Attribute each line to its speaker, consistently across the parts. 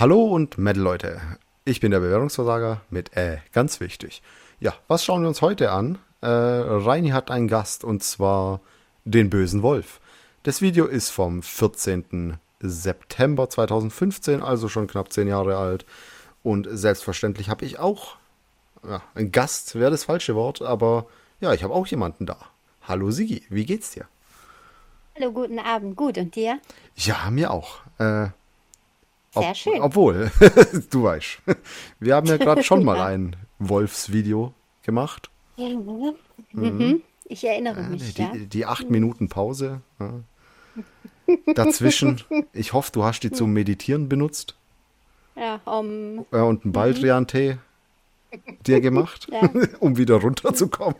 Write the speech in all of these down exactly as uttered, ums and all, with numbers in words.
Speaker 1: Hallo und Metal Leute, ich bin der Bewerbungsversager mit äh, ganz wichtig. Ja, was schauen wir uns heute an? Äh, Reini hat einen Gast und zwar den bösen Wolf. Das Video ist vom vierzehnten September zweitausendfünfzehn, also schon knapp zehn Jahre alt. Und selbstverständlich habe ich auch, ja, ein Gast wäre das falsche Wort, aber ja, ich habe auch jemanden da. Hallo Sigi, wie geht's dir?
Speaker 2: Hallo, guten Abend. Gut, und dir?
Speaker 1: Ja, mir auch. Äh,
Speaker 2: Sehr
Speaker 1: ob,
Speaker 2: schön.
Speaker 1: obwohl, du weißt, wir haben ja gerade schon mal
Speaker 2: Ja.
Speaker 1: ein Wolfsvideo gemacht.
Speaker 2: Ja. Mhm. Ich erinnere
Speaker 1: Ja,
Speaker 2: mich, ja.
Speaker 1: die, die acht
Speaker 2: Mhm.
Speaker 1: Minuten Pause. Ja. Dazwischen, ich hoffe, du hast die zum Meditieren benutzt
Speaker 2: Ja, um,
Speaker 1: äh, und einen
Speaker 2: mhm.
Speaker 1: Baldrian-Tee dir gemacht,
Speaker 2: Ja.
Speaker 1: um wieder runterzukommen.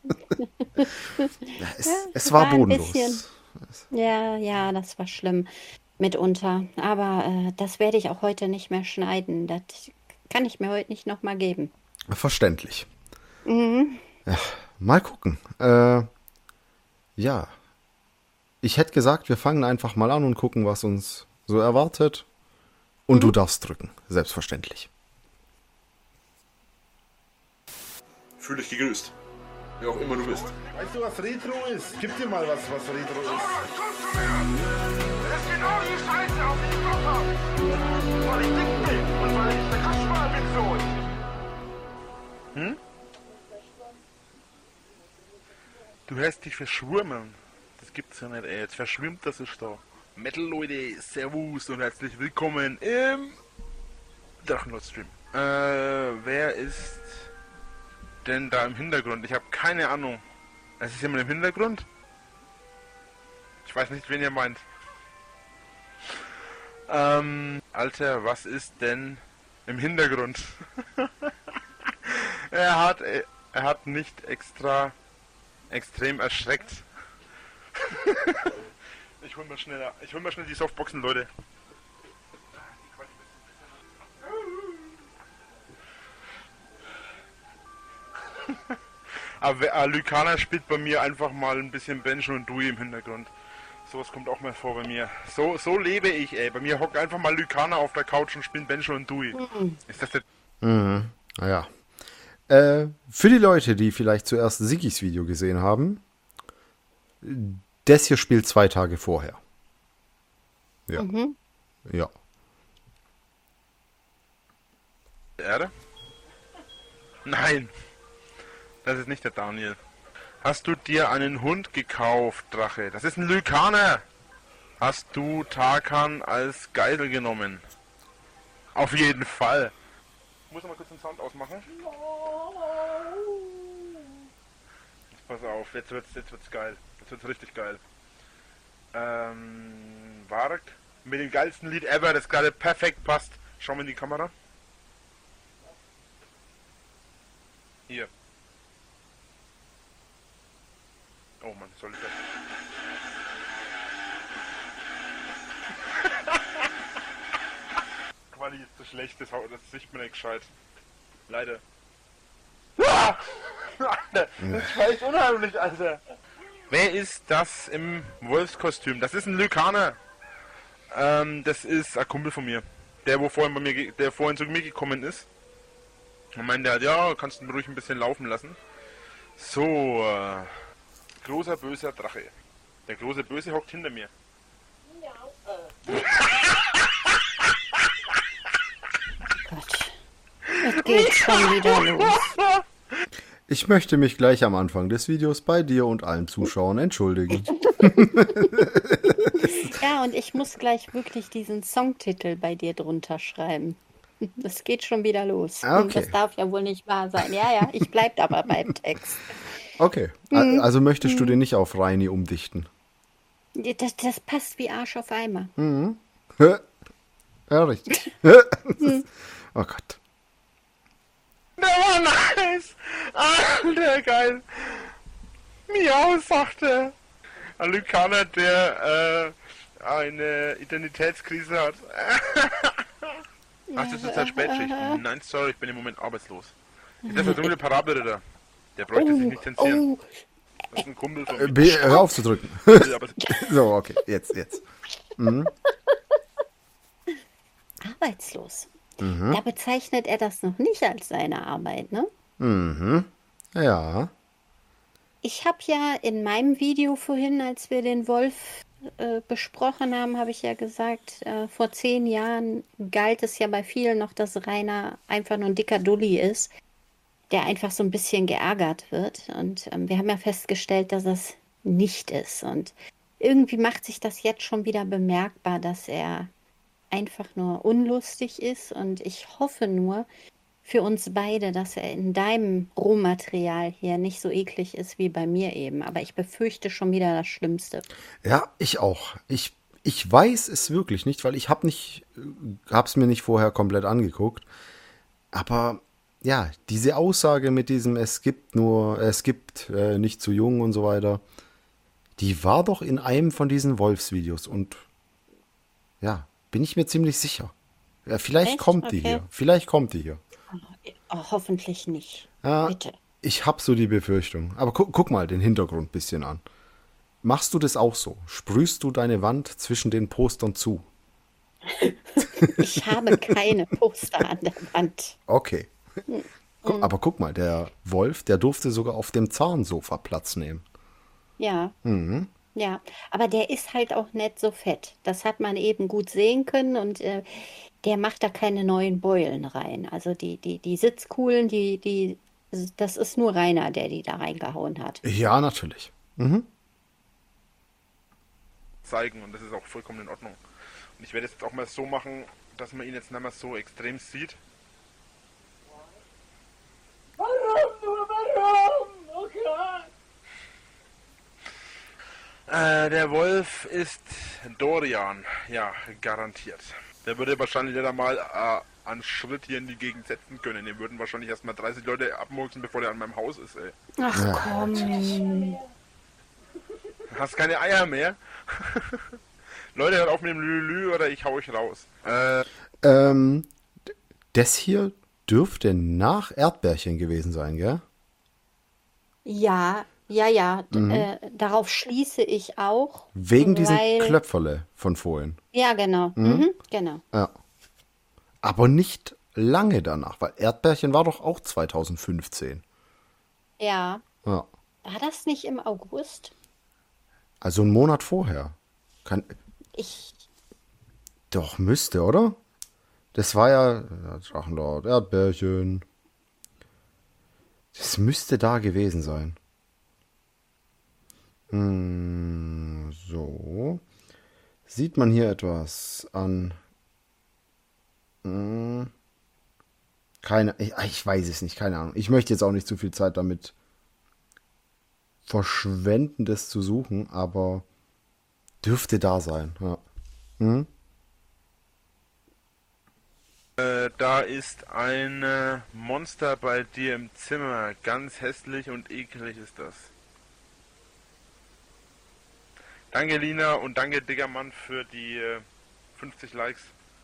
Speaker 1: Ja,
Speaker 2: Ja,
Speaker 1: es, es war
Speaker 2: war ein bisschen.
Speaker 1: bodenlos.
Speaker 2: Ja, ja, das war schlimm mitunter. Aber äh, das werde ich auch heute nicht mehr schneiden. Das kann ich mir heute nicht nochmal geben.
Speaker 1: Verständlich.
Speaker 2: Mhm.
Speaker 1: Mal gucken. Äh, ja, ich hätte gesagt, wir fangen einfach mal an und gucken, was uns so erwartet. Und du
Speaker 2: Mhm.
Speaker 1: darfst drücken, selbstverständlich.
Speaker 3: Fühl dich gegrüßt. Wer auch immer du bist.
Speaker 4: Weißt du, was Retro ist? Gib dir mal was, was Retro ist.
Speaker 5: Das ist genau die Scheiße, auf die ich Bock hab. Weil ich dick bin und weil ich der Kaschmar bin, so.
Speaker 6: Du hörst dich verschwimmen. Das gibt's ja nicht, ey. Jetzt verschwimmt das ist da. Metal Leute, Servus und herzlich willkommen im Drachenlord-Stream. Äh, wer ist denn da im Hintergrund? Ich habe keine Ahnung. Es ist jemand im Hintergrund? Ich weiß nicht, wen ihr meint. Ähm, Alter, was ist denn im Hintergrund? er hat, er hat nicht extra extrem erschreckt. ich hol mal schneller, ich hol mal schnell die Softboxen, Leute. Aber äh, Lycana spielt bei mir einfach mal ein bisschen Benjo und Dewey im Hintergrund. Sowas kommt auch mal vor bei mir. So, so lebe ich, ey. Bei mir hockt einfach mal Lycana auf der Couch und spielt Benjo und Dewey. Ist das der...
Speaker 1: Mhm. Naja. Äh, für die Leute, die vielleicht zuerst Sigis Video gesehen haben, das hier spielt zwei Tage vorher. Ja.
Speaker 2: Mhm.
Speaker 1: Ja.
Speaker 6: Erde? Nein, das ist nicht der Daniel. Hast du dir einen Hund gekauft, Drache? Das ist ein Lykaner. Hast du Tarkan als Geisel genommen? Auf jeden Fall. Ich muss mal kurz den Sound ausmachen. Jetzt pass auf, jetzt wird's, jetzt wird's geil. Jetzt wird's richtig geil. Ähm, Varg mit dem geilsten Lied ever, das gerade perfekt passt. Schau mal in die Kamera. Hier. Oh Mann, soll ich das? Quali ist zu schlecht, das, das sieht man nicht gescheit. Leider. Ah! Alter, das ist echt unheimlich, Alter. Wer ist das im Wolfskostüm? Das ist ein Lykaner. Ähm, das ist ein Kumpel von mir. Der, wo vorhin bei mir, ge- der vorhin zu mir gekommen ist. Und meinte halt, ja, kannst du ihn ruhig ein bisschen laufen lassen. So, äh, großer böser Drache. Der große Böse hockt hinter mir.
Speaker 2: Gott, es geht schon wieder los.
Speaker 1: Ich möchte mich gleich am Anfang des Videos bei dir und allen Zuschauern entschuldigen.
Speaker 2: Ja, und ich muss gleich wirklich diesen Songtitel bei dir drunter schreiben. Es geht schon wieder los.
Speaker 1: Ah,
Speaker 2: Das
Speaker 1: okay.
Speaker 2: darf ja wohl nicht wahr sein. Ja, ja, ich bleib aber beim Text.
Speaker 1: Okay. A- Also möchtest du den nicht auf Reini umdichten?
Speaker 2: Das, das passt wie Arsch auf Eimer.
Speaker 1: Ja, richtig. Oh Gott.
Speaker 6: Der war nice! Alter, geil! Miau, sagte ein Lykaner, der äh, eine Identitätskrise hat. Ach, das ist halt Spätschicht. Nein, sorry, ich bin im Moment arbeitslos. Ist das der dunkle Parabelritter? Der bräuchte sich nicht zensieren.
Speaker 2: Oh,
Speaker 6: Das ist ein Kumpel von
Speaker 1: Äh,
Speaker 6: mir.
Speaker 1: B, hör auf zu drücken.
Speaker 6: Aber
Speaker 1: So, okay, jetzt, jetzt. Mhm.
Speaker 2: arbeitslos. Da bezeichnet er das noch nicht als seine Arbeit, ne?
Speaker 1: Mhm. Ja.
Speaker 2: Ich habe ja in meinem Video vorhin, als wir den Wolf äh, besprochen haben, habe ich ja gesagt, äh, vor zehn Jahren galt es ja bei vielen noch, dass Rainer einfach nur ein dicker Dulli ist, der einfach so ein bisschen geärgert wird. Und ähm, wir haben ja festgestellt, dass es nicht ist. Und irgendwie macht sich das jetzt schon wieder bemerkbar, dass er einfach nur unlustig ist. Und ich hoffe nur für uns beide, dass er in deinem Rohmaterial hier nicht so eklig ist wie bei mir eben. Aber ich befürchte schon wieder das Schlimmste.
Speaker 1: Ja, ich auch. Ich, ich weiß es wirklich nicht, weil ich habe nicht, hab's mir nicht vorher komplett angeguckt. Aber ja, diese Aussage mit diesem es gibt nur, es gibt äh, nicht zu jung und so weiter, die war doch in einem von diesen Wolfsvideos und ja, bin ich mir ziemlich sicher. Ja, vielleicht
Speaker 2: Echt?
Speaker 1: kommt die
Speaker 2: Okay.
Speaker 1: hier. Vielleicht kommt die hier.
Speaker 2: Oh, hoffentlich nicht.
Speaker 1: Ja,
Speaker 2: Bitte.
Speaker 1: ich habe so die Befürchtung. Aber guck, guck mal den Hintergrund ein bisschen an. Machst du das auch so? Sprühst du deine Wand zwischen den Postern zu?
Speaker 2: Ich habe keine Poster an der Wand.
Speaker 1: Okay. Guck, aber guck mal, der Wolf, der durfte sogar auf dem Zahnsofa Platz nehmen.
Speaker 2: Ja. Ja, aber der ist halt auch nicht so fett. Das hat man eben gut sehen können und äh, der macht da keine neuen Beulen rein. Also die, die, die Sitzkuhlen, die, die, das ist nur Rainer, der die da reingehauen hat.
Speaker 1: Ja, natürlich.
Speaker 6: zeigen und das ist auch vollkommen in Ordnung. Und ich werde es jetzt auch mal so machen, dass man ihn jetzt nicht mehr so extrem sieht.
Speaker 5: Warum nur warum? Oh Gott!
Speaker 6: Äh, der Wolf ist Dorian, ja, garantiert. Der würde wahrscheinlich nicht einmal äh, einen Schritt hier in die Gegend setzen können. Den würden wahrscheinlich erstmal dreißig Leute abmurksen, bevor der an meinem Haus ist, ey.
Speaker 2: Ach komm.
Speaker 6: Hast keine Eier mehr? Leute, hört auf mit dem Lülü oder ich hau euch raus. Äh,
Speaker 1: Ähm, das hier dürfte nach Erdbärchen gewesen sein, gell?
Speaker 2: Ja, ja, ja. d- Äh, darauf schließe ich auch.
Speaker 1: Wegen diesem
Speaker 2: weil,
Speaker 1: Klöpferle von vorhin.
Speaker 2: Ja, genau. Mhm, genau.
Speaker 1: Ja. Aber nicht lange danach, weil Erdbärchen war doch auch zwanzig fünfzehn.
Speaker 2: Ja.
Speaker 1: Ja.
Speaker 2: War das nicht im August?
Speaker 1: Also einen Monat vorher. Kann,
Speaker 2: Ich.
Speaker 1: doch, müsste, oder? Das war ja, ja Drachenlord, Erdbärchen. Das müsste da gewesen sein. Hm, so. Sieht man hier etwas an? Hm, keine, ich, ich weiß es nicht, keine Ahnung. Ich möchte jetzt auch nicht zu viel Zeit damit verschwenden, das zu suchen, aber dürfte da sein. Ja. Hm?
Speaker 6: äh, da ist ein äh, Monster bei dir im Zimmer. Ganz hässlich und eklig ist das. Danke Lina und danke Diggermann für die äh, fünfzig Likes.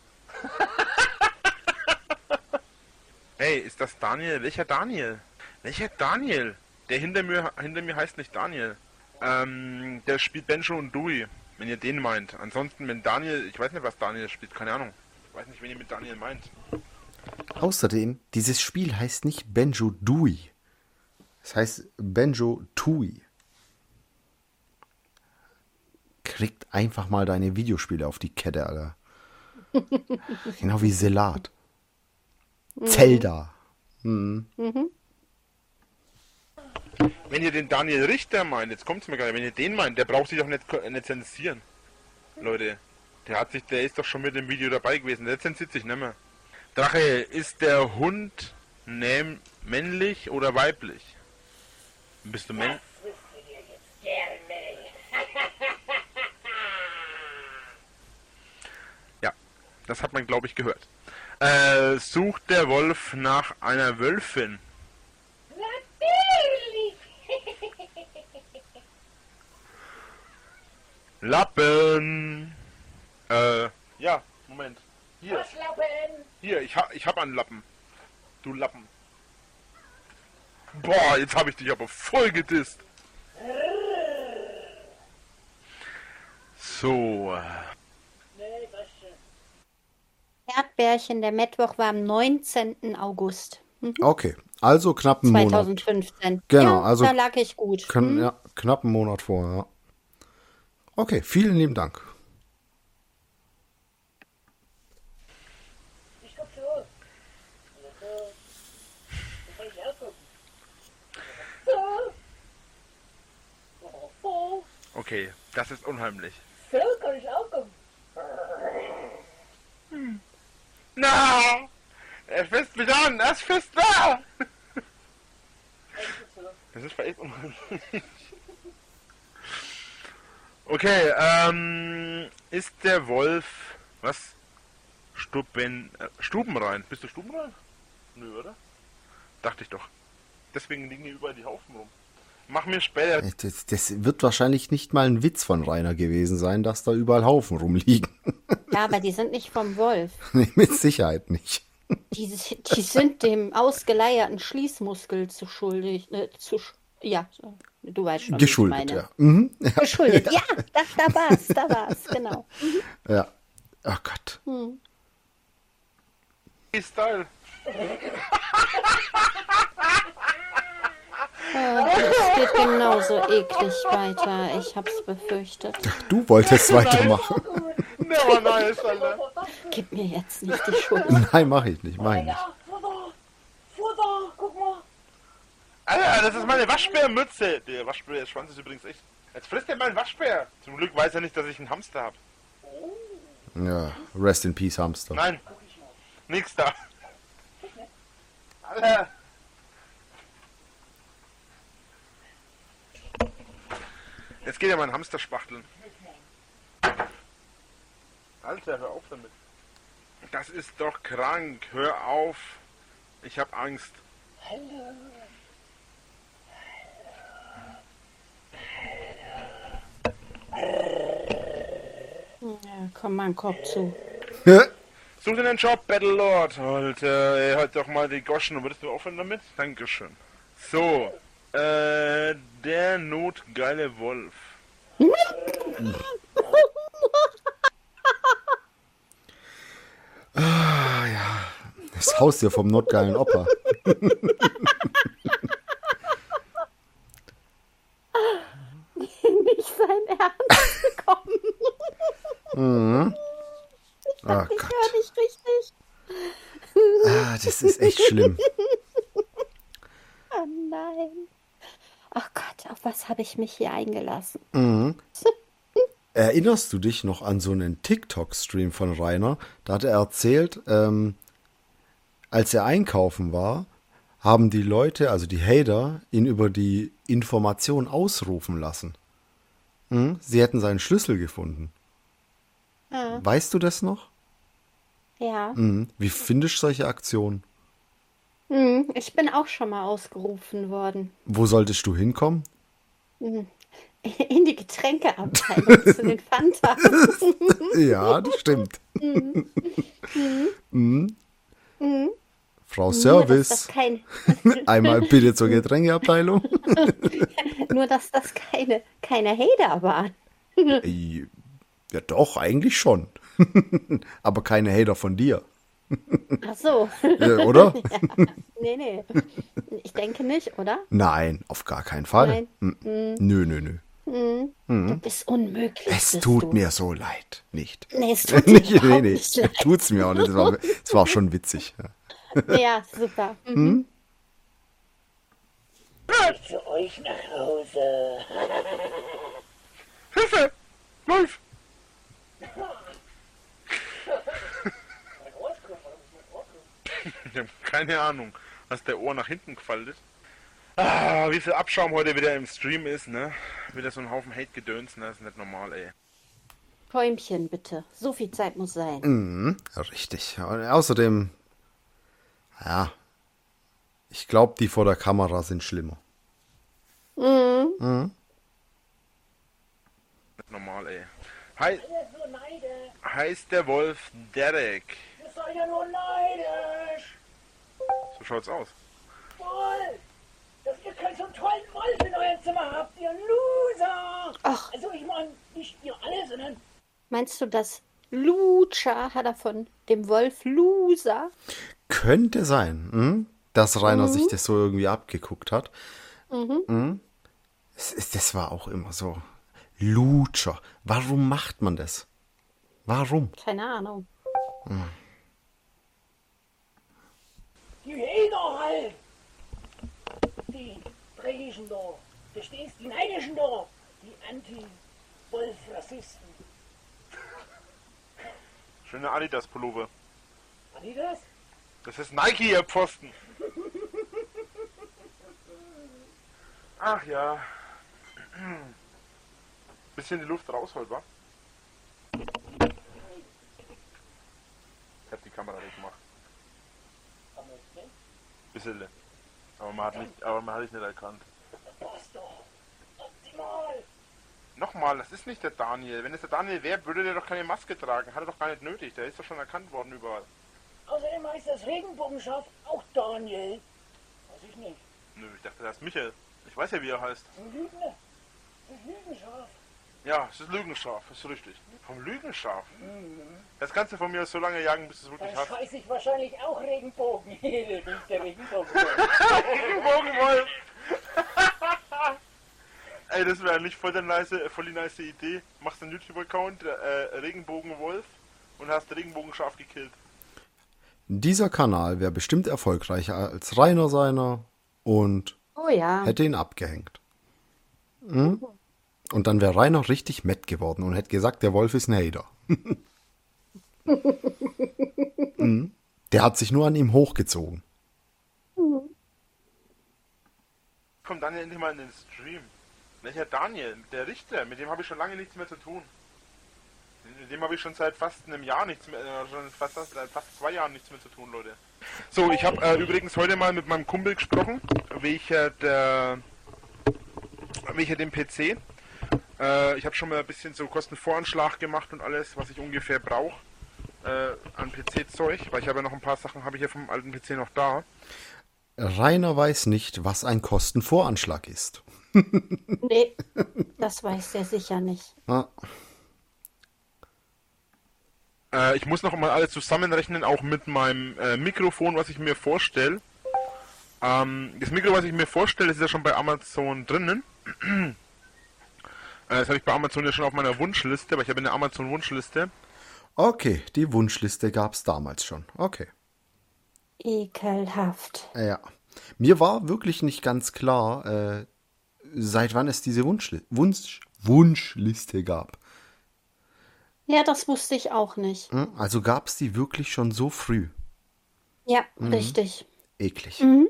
Speaker 6: Hey, ist das Daniel? Welcher Daniel? Welcher Daniel? Der hinter mir, hinter mir heißt nicht Daniel. Ähm, der spielt Benjo und Dewey, wenn ihr den meint. Ansonsten, wenn Daniel, ich weiß nicht, was Daniel spielt, keine Ahnung. Ich weiß nicht, wen ihr mit Daniel meint.
Speaker 1: Außerdem, dieses Spiel heißt nicht Benjo Dewey. Es heißt Benjo Tui. Kriegt einfach mal deine Videospiele auf die Kette, Alter. Genau wie Selat. Zelda.
Speaker 6: Wenn ihr den Daniel Richter meint, jetzt kommt's mir gerade, wenn ihr den meint, der braucht sich doch nicht, ko- nicht zensieren. Leute, der hat sich, der ist doch schon mit dem Video dabei gewesen, der zensiert sich nicht mehr. Drache, ist der Hund näm- männlich oder weiblich? Bist du männlich? Ja, das hat man, glaube ich, gehört. Äh, sucht der Wolf nach einer Wölfin?
Speaker 5: Natürlich!
Speaker 6: Lappen! Äh, ja, Moment. Hier,
Speaker 5: Was, Lappen?
Speaker 6: hier, ich, ha ich hab einen Lappen. Du Lappen. Boah, jetzt habe ich dich aber voll gedisst. So,
Speaker 5: Nee, was schon.
Speaker 2: Erdbärchen, der Mittwoch war am neunzehnten August. Mhm.
Speaker 1: Okay, also knapp einen Monat.
Speaker 2: zweitausendfünfzehn.
Speaker 1: Genau,
Speaker 2: ja,
Speaker 1: also
Speaker 2: da lag ich gut.
Speaker 1: Kann,
Speaker 2: Mhm.
Speaker 1: ja, knapp einen Monat vorher. Ja. Okay, vielen lieben Dank.
Speaker 6: Okay, das ist unheimlich.
Speaker 7: So, kann ich auch kommen.
Speaker 6: Na! Er fässt mich an! Er ist fest da! Das ist echt unheimlich. Okay, ähm... Ist der Wolf... Was? Stuben... Äh, Stubenrein. Bist du Stubenrein? Nö, oder? Dachte ich doch. Deswegen liegen hier überall die Haufen rum. Mach mir später...
Speaker 1: Das, das wird wahrscheinlich nicht mal ein Witz von Rainer gewesen sein, dass da überall Haufen rumliegen.
Speaker 2: Ja, aber die sind nicht vom Wolf.
Speaker 1: Nee, mit Sicherheit nicht.
Speaker 2: Die, die sind dem ausgeleierten Schließmuskel zu schuldig. Äh, zu, sch- ja, so, du weißt schon,
Speaker 1: Geschuldet,
Speaker 2: wie ich meine.
Speaker 1: ja. Mhm. Ja.
Speaker 2: Geschuldet, ja, da, da war's, da war's, genau.
Speaker 1: Ja. Oh Gott.
Speaker 6: Style.
Speaker 2: Es geht genauso eklig weiter. Ich hab's befürchtet.
Speaker 1: Du wolltest weitermachen.
Speaker 6: Never nice, Alter.
Speaker 2: Gib mir jetzt nicht die Schuld.
Speaker 1: Nein, mach ich nicht, mach ich nicht.
Speaker 7: Ja, Futter, Futter, guck mal.
Speaker 6: Alter, das ist meine Waschbärmütze. Der Waschbärschwanz ist übrigens echt... Jetzt frisst er meinen Waschbär. Zum Glück weiß er nicht, dass ich einen Hamster habe.
Speaker 1: Ja, rest in peace, Hamster.
Speaker 6: Nein, nix da. Alter. Jetzt geht ja mein Hamster spachteln. Alter, hör auf damit. Das ist doch krank. Hör auf. Ich hab Angst.
Speaker 2: Ja, komm mal einen Kopf zu.
Speaker 6: Such dir einen Job, Battlelord. Alter, ey, halt doch mal die Goschen. Würdest du aufhören damit? Dankeschön. So, äh, der notgeile Wolf.
Speaker 1: Das Haustier vom notgeilen Opa.
Speaker 2: Nicht sein Ernst bekommen.
Speaker 1: Oh
Speaker 2: Ich
Speaker 1: Gott.
Speaker 2: höre nicht richtig.
Speaker 1: Ah, das ist echt schlimm.
Speaker 2: Oh nein. Ach Gott, auf was habe ich mich hier eingelassen?
Speaker 1: Erinnerst du dich noch an so einen TikTok-Stream von Rainer? Da hat er erzählt, ähm, als er einkaufen war, haben die Leute, also die Hater, ihn über die Information ausrufen lassen. Hm? Sie hätten seinen Schlüssel gefunden.
Speaker 2: Ah,
Speaker 1: Weißt du das noch?
Speaker 2: ja.
Speaker 1: Hm. Wie findest du solche Aktionen?
Speaker 2: Hm, ich bin auch schon mal ausgerufen worden.
Speaker 1: Wo solltest du hinkommen?
Speaker 2: In die Getränkeabteilung zu den Fanta.
Speaker 1: Ja, das stimmt. Mhm. Frau
Speaker 2: Nur, dass das
Speaker 1: Service,
Speaker 2: kein,
Speaker 1: einmal bitte zur Getränkeabteilung.
Speaker 2: nur, dass das keine, keine Hater waren.
Speaker 1: Äh, Ja, doch, eigentlich schon. Aber keine Hater von dir,
Speaker 2: Ach so.
Speaker 1: äh, oder?
Speaker 2: Nee, nee. Ich denke nicht, oder?
Speaker 1: Nein, auf gar keinen Fall.
Speaker 2: Nein.
Speaker 1: Mm, Nö, nö, nö.
Speaker 2: Du bist unmöglich.
Speaker 1: Es
Speaker 2: bist
Speaker 1: tut
Speaker 2: du.
Speaker 1: mir so leid. Nicht.
Speaker 2: Nee, es tut dir
Speaker 1: nicht, nee,
Speaker 2: überhaupt
Speaker 1: nee.
Speaker 2: nicht leid.
Speaker 1: Tut's mir auch nicht. Es war, es war auch schon witzig. Ja.
Speaker 2: Ja, super. Mhm.
Speaker 7: Zu euch nach Hause.
Speaker 6: Hilfe! Wolf! Ich habe keine Ahnung, was der Ohr nach hinten gefallen ist. Ah, wie viel Abschaum heute wieder im Stream ist, ne? Wieder so ein Haufen Hate-Gedöns, ne? Das ist nicht normal, ey.
Speaker 2: Träumchen, bitte. So viel Zeit muss sein.
Speaker 1: Mhm, ja, richtig. Und außerdem, ja, ich glaube, die vor der Kamera sind schlimmer.
Speaker 6: Nicht normal, ey. Hei
Speaker 7: Ihr seid so neidisch.
Speaker 6: heißt der Wolf Derek.
Speaker 7: Ihr seid ja nur neidisch.
Speaker 6: So schaut's aus.
Speaker 7: Toll. Dass ihr keinen so tollen Wolf in eurem Zimmer habt, ihr Loser.
Speaker 2: Ach.
Speaker 7: Also ich meine, nicht ihr alle, sondern
Speaker 2: Meinst du, dass Lutscher hat er von dem Wolf Loser.
Speaker 1: Könnte sein, hm? dass Rainer mhm. sich das so irgendwie abgeguckt hat. Mhm. Hm? Das, ist, das war auch immer so. Lutscher. Warum macht man das? Warum?
Speaker 2: Keine Ahnung.
Speaker 1: Hm.
Speaker 7: Die Hähner halt! Die Dreckigen da. Verstehst du? Die Neidischen da. Die Anti-Wolf-Rassisten.
Speaker 6: Schöne Adidas-Pullover.
Speaker 7: Adidas?
Speaker 6: Das ist Nike, ihr Pfosten. Ach ja. Bisschen die Luft rausholt, wa? Ich hab die Kamera weggemacht. Bisschen. Aber man hat nicht, aber man hat es nicht erkannt.
Speaker 7: Das doch. Optimal.
Speaker 6: Nochmal, das ist nicht der Daniel. Wenn es der Daniel wäre, würde der doch keine Maske tragen. Hat er doch gar nicht nötig. Der ist doch schon erkannt worden überall.
Speaker 7: Außerdem heißt das Regenbogenschaf auch Daniel. Weiß ich nicht.
Speaker 6: Nö, ich dachte, das ist Michael. Ich weiß ja, wie er heißt.
Speaker 7: Ein Lügner. Ein Lügenschaf.
Speaker 6: Ja, es ist Lügenschaf, ist richtig. Vom Lügenschaf? Mhm. Das kannst du von mir so lange jagen, bis du es wirklich
Speaker 7: Dann
Speaker 6: hast.
Speaker 7: scheiß ich wahrscheinlich auch Regenbogen. Du bist der Regenbogen.
Speaker 6: Regenbogenwolf! Ey, das wäre nicht voll, der nice, voll die nice Idee. Machst einen YouTube-Account, äh, Regenbogenwolf, und hast Regenbogenschaf gekillt.
Speaker 1: Dieser Kanal wäre bestimmt erfolgreicher als Rainer seiner und
Speaker 2: oh ja.
Speaker 1: hätte ihn abgehängt. Hm? Und dann wäre Rainer richtig mett geworden und hätte gesagt, der Wolf ist ein Hater. hm? Der hat sich nur an ihm hochgezogen.
Speaker 6: Komm Daniel endlich mal in den Stream. Welcher Daniel? Der Richter, mit dem habe ich schon lange nichts mehr zu tun. Mit dem habe ich schon seit fast einem Jahr nichts mehr, äh, schon fast, seit fast zwei Jahren nichts mehr zu tun, Leute. So, ich habe äh, übrigens heute mal mit meinem Kumpel gesprochen, welcher der, welcher dem P C. Äh, ich habe schon mal ein bisschen so Kostenvoranschlag gemacht und alles, was ich ungefähr brauche äh, an P C-Zeug, weil ich habe ja noch ein paar Sachen, habe ich ja vom alten P C noch da.
Speaker 1: Rainer weiß nicht, was ein Kostenvoranschlag ist.
Speaker 2: Nee, das weiß der sicher nicht.
Speaker 1: Ah.
Speaker 6: Äh, ich muss noch mal alles zusammenrechnen, auch mit meinem äh, Mikrofon, was ich mir vorstelle. Ähm, das Mikro, was ich mir vorstelle, ist ja schon bei Amazon drinnen. äh, das habe ich bei Amazon ja schon auf meiner Wunschliste, aber ich habe eine Amazon-Wunschliste.
Speaker 1: Okay, die Wunschliste gab es damals schon. Okay.
Speaker 2: Ekelhaft.
Speaker 1: Ja. Mir war wirklich nicht ganz klar, äh, seit wann es diese Wunschli- Wunsch Wunschliste gab.
Speaker 2: Ja, das wusste ich auch nicht.
Speaker 1: Hm? Also gab es die wirklich schon so früh.
Speaker 2: Ja, mhm. Richtig.
Speaker 1: Eklig.
Speaker 2: Mhm.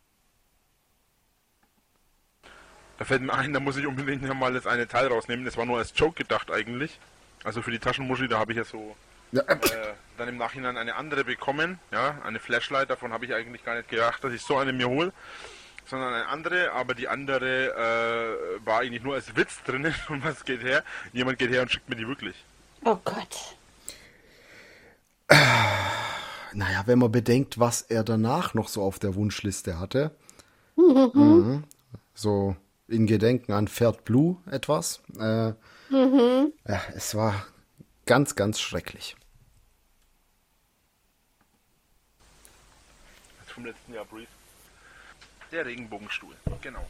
Speaker 6: Da fällt mir ein, da muss ich unbedingt mal das eine Teil rausnehmen. Das war nur als Joke gedacht eigentlich. Also für die Taschenmuschi, da habe ich ja so
Speaker 1: Ja.
Speaker 6: äh, dann im Nachhinein eine andere bekommen. Ja, eine Flashlight, davon habe ich eigentlich gar nicht gedacht, dass ich so eine mir hole. Sondern eine andere, aber die andere äh, war eigentlich nur als Witz drinnen. Und was geht her? Jemand geht her und schickt mir die wirklich.
Speaker 2: Oh Gott.
Speaker 1: Naja, wenn man bedenkt, was er danach noch so auf der Wunschliste hatte. Mhm. Mhm. So in Gedenken an Pferd Blue etwas. Äh, mhm. Ja, es war ganz, ganz schrecklich.
Speaker 6: Das ist vom letzten Jahr Brief. Der Regenbogenstuhl, genau.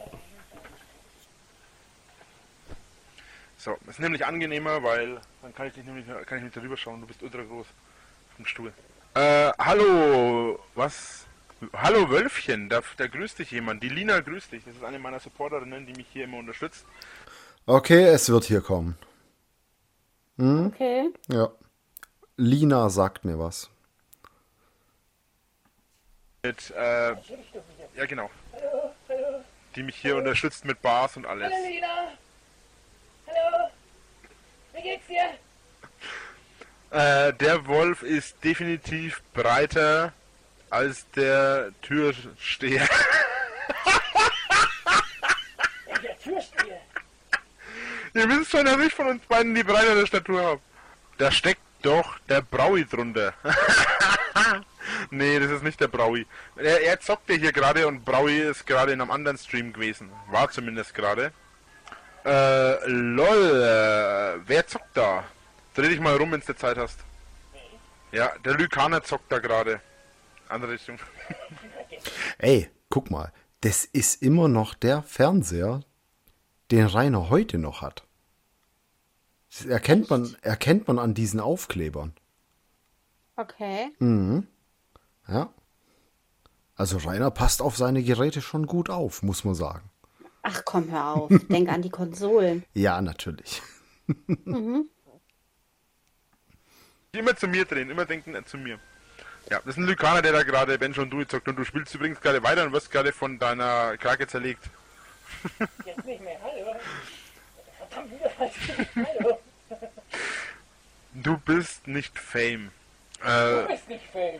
Speaker 6: So, das ist nämlich angenehmer, weil dann kann ich dich nämlich kann ich nicht darüber schauen, du bist ultra groß vom Stuhl. Äh, hallo, was? Hallo Wölfchen, da, da grüßt dich jemand. Die Lina grüßt dich. Das ist eine meiner Supporterinnen, die mich hier immer unterstützt.
Speaker 1: Okay, es wird hier kommen. Hm?
Speaker 2: Okay.
Speaker 1: Ja. Lina sagt mir was.
Speaker 6: Mit, äh, ja genau.
Speaker 7: Hallo, hallo.
Speaker 6: Die mich hier unterstützt mit Bars und alles.
Speaker 7: Hallo Lina. Hallo. Wie geht's dir?
Speaker 6: Äh, der Wolf ist definitiv breiter als der Türsteher.
Speaker 7: Der Türsteher.
Speaker 6: Ihr wisst schon, dass ich von uns beiden die breitere Statur habe. Da steckt doch der Braui drunter. Nee, das ist nicht der Braui. Er, er zockt ja hier gerade und Braui ist gerade in einem anderen Stream gewesen. War zumindest gerade. Äh, lol, äh, wer zockt da? Dreh dich mal rum, wenn du Zeit hast. Ja, der Lykaner zockt da gerade. Andere Richtung.
Speaker 1: Ey, guck mal, das ist immer noch der Fernseher, den Rainer heute noch hat. Das erkennt man, erkennt man an diesen Aufklebern.
Speaker 2: Okay.
Speaker 1: Ja. Also Rainer passt auf seine Geräte schon gut auf, muss man sagen.
Speaker 2: Ach komm, hör auf. Denk an die Konsolen.
Speaker 1: Ja, natürlich.
Speaker 6: Immer zu mir drehen, immer denken äh, zu mir. Ja, das ist ein Lykaner, der da gerade Ben schon du zockt und du spielst übrigens gerade weiter und wirst gerade von deiner Krake zerlegt.
Speaker 7: Jetzt nicht mehr, hallo. Verdammt, wieder falsch. Hallo.
Speaker 6: Du bist nicht Fame.
Speaker 7: Du
Speaker 6: Äh,
Speaker 7: bist nicht Fame.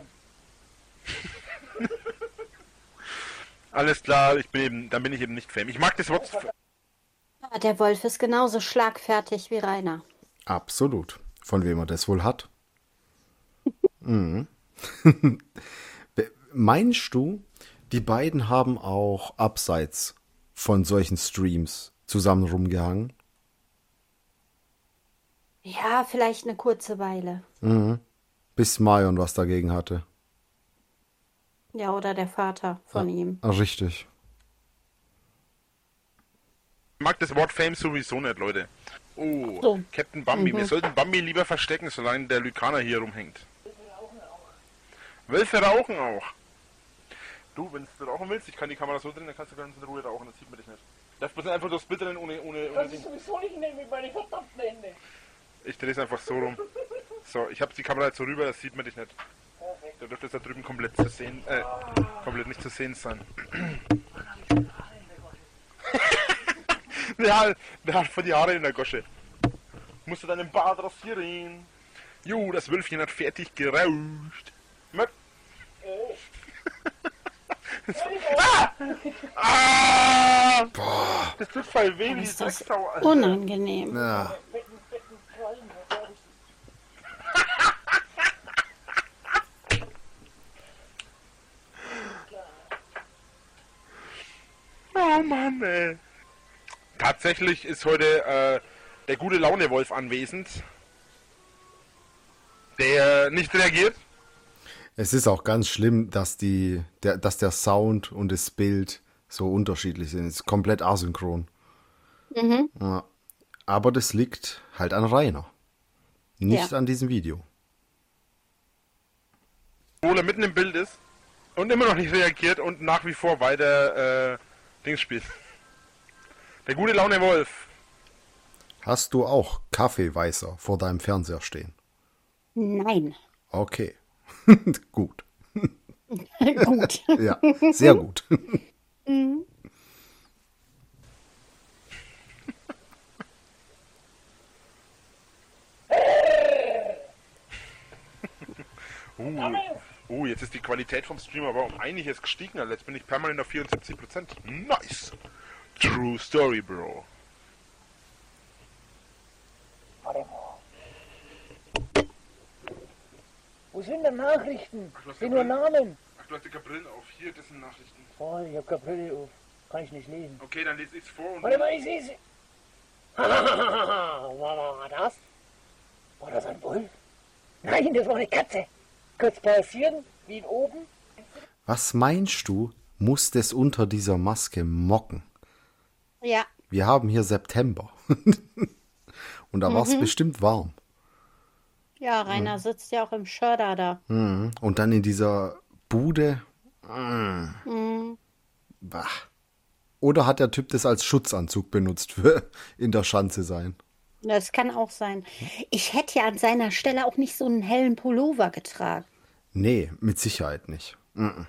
Speaker 6: alles klar, ich bin eben, dann bin ich eben nicht Fame. Ich mag das Wort.
Speaker 2: Ah, der Wolf ist genauso schlagfertig wie Rainer.
Speaker 1: Absolut. Von wem er das wohl hat? mhm. Meinst du, die beiden haben auch abseits von solchen Streams zusammen rumgehangen?
Speaker 2: Ja, vielleicht eine kurze Weile.
Speaker 1: Bis Marion was dagegen hatte.
Speaker 2: Ja, oder der Vater von ihm.
Speaker 1: Ah, richtig.
Speaker 6: Ich mag das Wort Fame sowieso nicht, Leute. Oh,
Speaker 2: So.
Speaker 6: Captain Bambi. Wir sollten Bambi lieber verstecken, solange der Lykaner hier rumhängt. Wölfe rauchen auch. Du, wenn du rauchen willst, ich kann die Kamera so drehen, dann kannst du ganz in Ruhe rauchen, dann sieht man dich nicht. Darf bloß einfach durchs Bild rennen ohne, ohne, ohne
Speaker 7: Das
Speaker 6: Ding.
Speaker 7: ist sowieso nicht nehmen mit meinen verdammten Hände.
Speaker 6: Ich drehe es einfach so rum. So, ich habe die Kamera jetzt so rüber, das sieht man dich nicht.
Speaker 7: Perfekt.
Speaker 6: Da dürfte es da drüben komplett zu sehen, äh, komplett nicht zu sehen sein. der, hat, der hat voll die Haare in der Gosche. Musst du deinen Bart rasieren. Jo, das Wölfchen hat fertig gerauscht. Möp. ah! Ah! Das tut voll weh, wie
Speaker 2: Ist das
Speaker 6: Drecksau, Alter.
Speaker 2: unangenehm.
Speaker 1: Ja.
Speaker 7: Betten, Betten, Krallen, was soll ich?
Speaker 6: Oh Mann, ey. Tatsächlich ist heute äh, der gute Laune-Wolf anwesend, der nicht reagiert.
Speaker 1: Es ist auch ganz schlimm, dass, die, der, dass der Sound und das Bild so unterschiedlich sind. Es ist komplett asynchron. Ja. Aber das liegt halt an Rainer. Nicht
Speaker 2: Ja.
Speaker 1: an diesem Video.
Speaker 6: Obwohl er mitten im Bild ist und immer noch nicht reagiert und nach wie vor weiter äh, Dings spielt. Der gute Laune-Wolf.
Speaker 1: Hast du auch Kaffeeweißer vor deinem Fernseher stehen?
Speaker 2: Nein.
Speaker 1: Okay. Gut.
Speaker 2: Gut.
Speaker 1: Ja, sehr gut.
Speaker 6: Uh, uh, jetzt ist die Qualität vom Stream aber um einiges gestiegen. Also jetzt bin ich permanent auf vierundsiebzig Prozent. Nice. True Story, Bro.
Speaker 7: Warte mal. Wo sind denn Nachrichten?
Speaker 6: Ach, du hast
Speaker 7: Sind
Speaker 6: ja
Speaker 7: nur
Speaker 6: Brillen.
Speaker 7: Namen.
Speaker 6: Ach, du hast die Brillen auf. Hier, das sind Nachrichten.
Speaker 7: Oh, ich hab keine Brille auf. Kann ich nicht lesen.
Speaker 6: Okay, dann lese ich's vor und...
Speaker 7: Warte mal, ich sehe sie. Was war das? War das ein Wolf? Nein, das war eine Katze. Kurz pausieren, wie in oben.
Speaker 1: Was meinst du, muss das unter dieser Maske mocken?
Speaker 2: Ja.
Speaker 1: Wir haben hier September. Und da war es bestimmt warm.
Speaker 2: Ja, Rainer sitzt ja auch im Schörder da.
Speaker 1: Mhm. Und dann in dieser Bude. Mm. Bah. Oder hat der Typ das als Schutzanzug benutzt für in der Schanze sein?
Speaker 2: Das kann auch sein. Ich hätte ja an seiner Stelle auch nicht so einen hellen Pullover getragen.
Speaker 1: Nee, mit Sicherheit nicht. Mhm.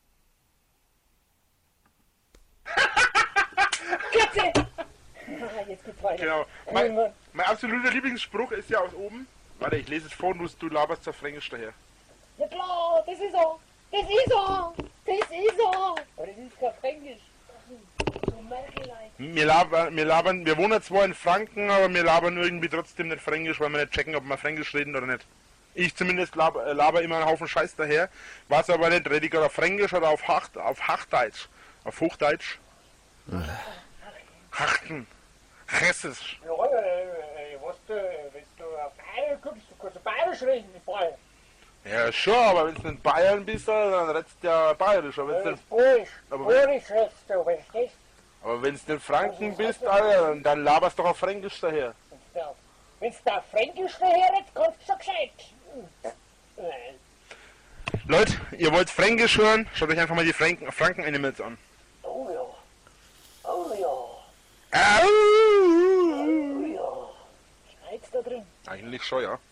Speaker 7: Katze! Ah, jetzt geht's weiter.
Speaker 6: Genau. Mein, mein absoluter Lieblingsspruch ist ja aus oben. Warte, ich lese es vor und du, du laberst zur Fränkisch daher.
Speaker 7: Ja klar, das ist er. Das ist er. Das ist er. Aber das ist kein Fränkisch. So Merkeleit.
Speaker 6: Wir labern, wir labern, wir wohnen zwar in Franken, aber wir labern irgendwie trotzdem nicht Fränkisch, weil wir nicht checken, ob wir Fränkisch reden oder nicht. Ich zumindest laber, äh, laber immer einen Haufen Scheiß daher, weiß aber nicht, rede ich auf Fränkisch oder auf, Hacht, auf Hachdeutsch. Auf Hochdeutsch. Hachten. Hessisch.
Speaker 7: Ja, äh, was du, willst du auf du guckst, du kannst bayerisch reden, in Bayern.
Speaker 6: Ja, schon, aber wenn du in Bayern bist, dann redest du ja bayerisch. Aber
Speaker 7: Das
Speaker 6: wenn
Speaker 7: ist
Speaker 6: du
Speaker 7: Bayerisch.
Speaker 6: aber-
Speaker 7: Bayerisch redest du, verstehst
Speaker 6: aber wenn's in Franken bist, Alter, dann laberst du doch auf Fränkisch daher.
Speaker 7: du? Wenn du da Fränkisch daherredest, kannst du so gescheit. Nein.
Speaker 6: Leute, ihr wollt Fränkisch hören? Schaut euch einfach mal die Franken, Franken-Animals an.
Speaker 7: Oh ja. Oh ja.
Speaker 6: Au!
Speaker 7: Oh ja. Schneit's da drin.
Speaker 6: Eigentlich schon, ja.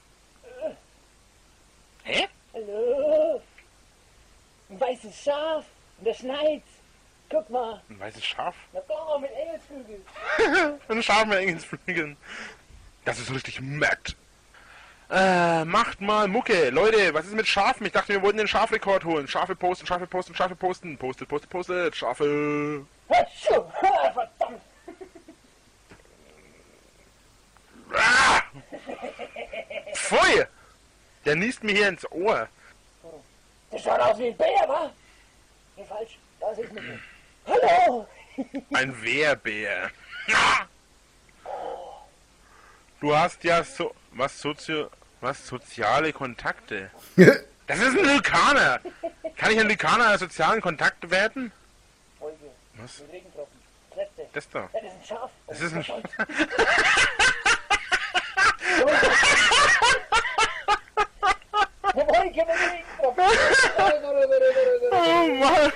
Speaker 6: Hä?
Speaker 7: Hallo. Ein weißes Schaf. Und der schneit's. Guck mal.
Speaker 6: Ein weißes Schaf?
Speaker 7: Na klar, mit Engelsflügeln.
Speaker 6: Ein Schaf mit Engelsflügeln. Das ist richtig mad. Äh, macht mal Mucke. Leute, was ist mit Schafen? Ich dachte, wir wollten den Schafrekord holen. Schafe posten, Schafe posten, Schafe posten. Postet, postet, postet. Schafe.
Speaker 7: Hatschu. Ha, verdammt.
Speaker 6: Ah! Pfui! Der niest mir hier ins Ohr.
Speaker 7: Das schaut aus wie ein Bär, wa? Nee, falsch. Das ist nicht. Hallo.
Speaker 6: Ein Wehrbär. Ah! Du hast ja so... Was, Sozio... Was? Soziale Kontakte? Das ist ein Lykaner! Kann ich ein Lykaner als sozialen Kontakt werden?
Speaker 7: Folge.
Speaker 6: Was?
Speaker 7: Mit Regentropfen. Letzte.
Speaker 6: Das da.
Speaker 7: Das ist ein Schaf.
Speaker 6: Das ist ein...
Speaker 7: Eine Wolke mit Regentropfen.
Speaker 6: Oh Mann!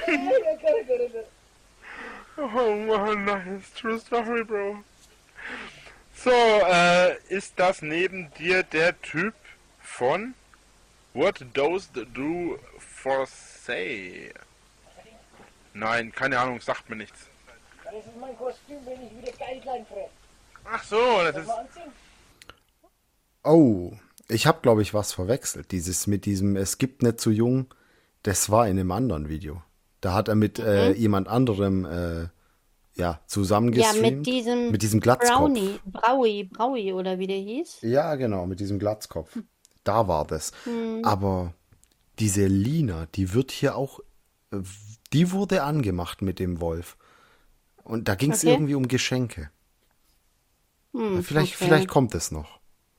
Speaker 6: Oh Mann, nice. True story, Bro. So, äh, ist das neben dir der Typ von What does do for say? Nein, keine Ahnung, sagt mir nichts.
Speaker 7: Das ist mein Kostüm, wenn ich wieder Geldlein fresse.
Speaker 6: Ach so, das
Speaker 7: Soll
Speaker 6: ist...
Speaker 7: mal anziehen?
Speaker 1: Oh, ich habe, glaube ich, was verwechselt. Dieses mit diesem Es gibt nicht zu jung, das war in einem anderen Video. Da hat er mit äh, jemand anderem äh, ja, zusammen
Speaker 2: Ja,
Speaker 1: gestreamt.
Speaker 2: mit diesem,
Speaker 1: mit diesem Glatzkopf.
Speaker 2: Brownie, Braui, Braui oder wie der hieß.
Speaker 1: Ja, genau, mit diesem Glatzkopf. Da war das. Aber diese Lina, die wird hier auch, äh, die wurde angemacht mit dem Wolf. Und da ging es
Speaker 2: Okay.
Speaker 1: irgendwie um Geschenke.
Speaker 2: Hm,
Speaker 1: Vielleicht,
Speaker 2: okay.
Speaker 1: vielleicht kommt es noch.